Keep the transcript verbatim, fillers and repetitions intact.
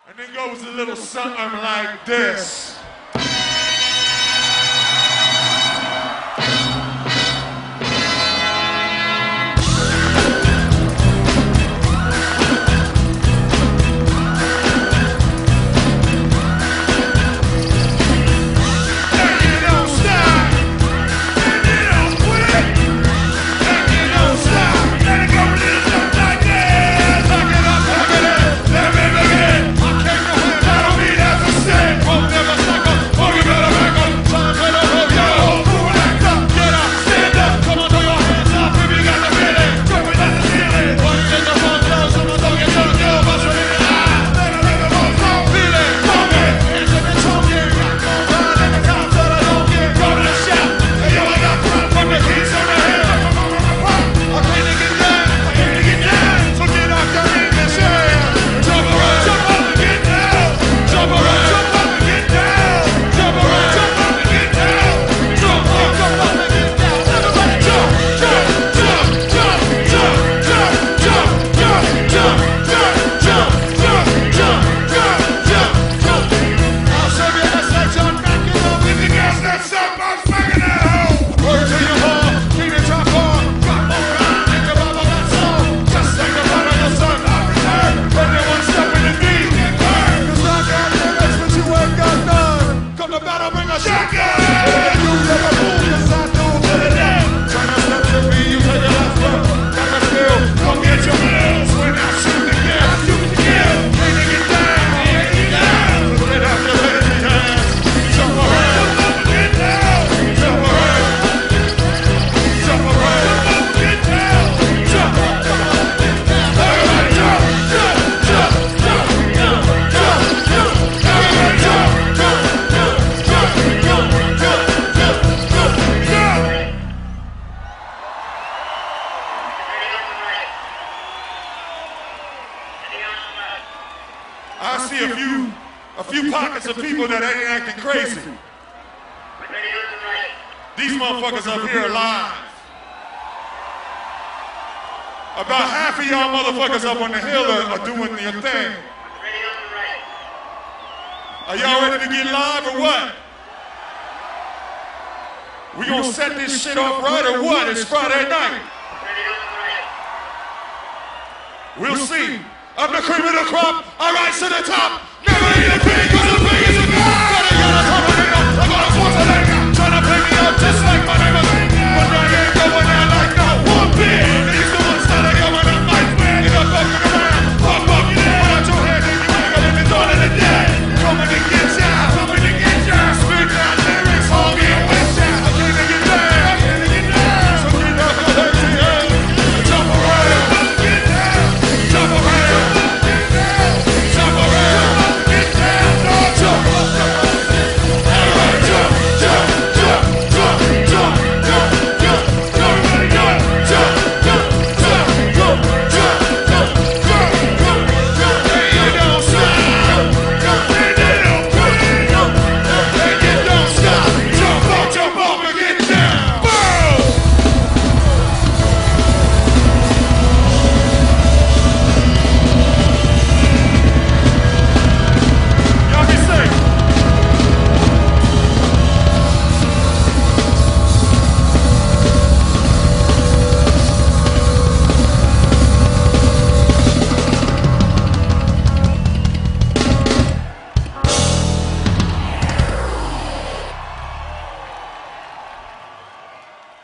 And then goes a little something like this. I see a few, a few pockets of people that ain't acting crazy. These motherfuckers up here are live. About half of y'all motherfuckers up on the hill are, are doing your thing. Are y'all ready to get live or what? We gonna set this shit off right or what? It's Friday night. We'll see. I'm the cream of the crop. I rise to the top. Never eat a